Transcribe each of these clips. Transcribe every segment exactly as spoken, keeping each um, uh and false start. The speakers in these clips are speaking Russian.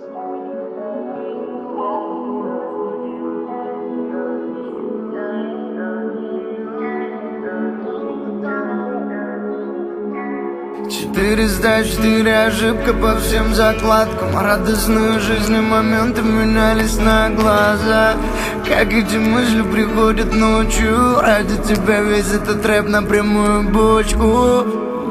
Четыреста четыре ошибка по всем закладкам. Радостную жизнь моменты менялись на глаза. Как эти мысли приходят ночью. Ради тебя весь этот рэп на прямую бочку.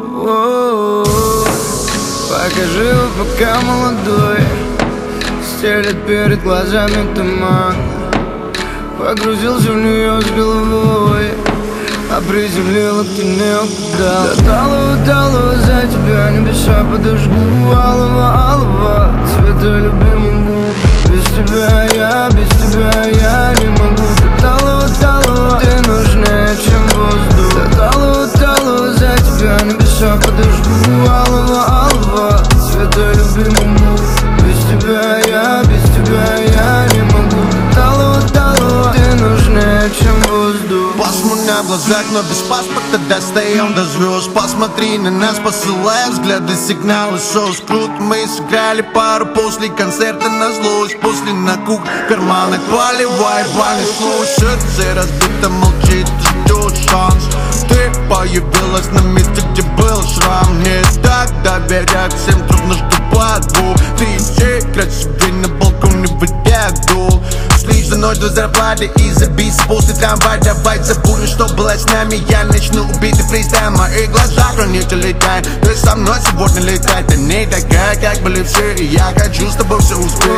Покажи его, пока молодой. Стелет перед глазами туман. Погрузился в нее с головой, а приземлила ты некуда. Дотала, удала за тебя небеса подожгу. Алого, алого цвета любимому. Без тебя я, без тебя я не могу. Дотала, удала, ты нужнее, чем воздух. Дотала, удала за тебя небеса подожгу. Алого, алого цвета любимому. Без тебя я, без тебя я не могу. Дотала, удала, ты нужнее, чем воздух. Пасмурно в глазах, но без паспорта достаем до звезд. Посмотри на нас, посылая взгляды, сигналы сос. Круто, мы сыграли пару после концерта на злость. После на кук, в карманах поливай, вами слушает. Все разбито, молчит, ждет шанс. Ты появилась на месте, где был шрам. Не так доверять всем, трудно, что по двух. Ты еще красивее на балконе в одежду. Слишь за ночь до зарплаты и забить после трамвая. Давай забудем, что было с нами. Я начну убитый фристайл. Мои глаза хранители тайн. Ты со мной сегодня летай. Ты не такая, как были все. И я хочу с тобой все успеть.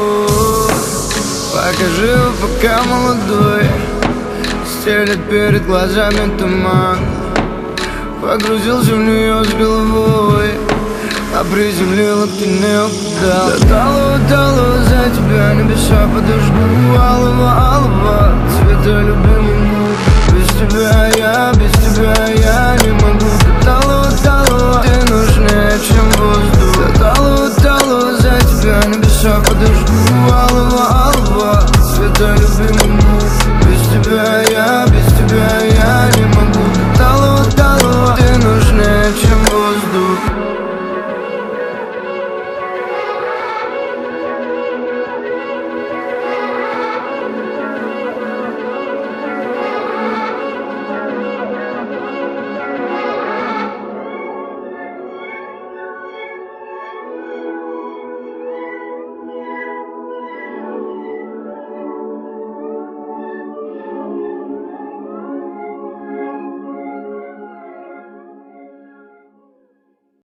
Покажи его, пока молодой. Стелет перед глазами туман. Погрузился в нее с головой, а приземлила ты некуда. Дотала, удала за тебя небеса подожгу. Алого, алого цвета любимому. Без тебя я, без тебя я не могу.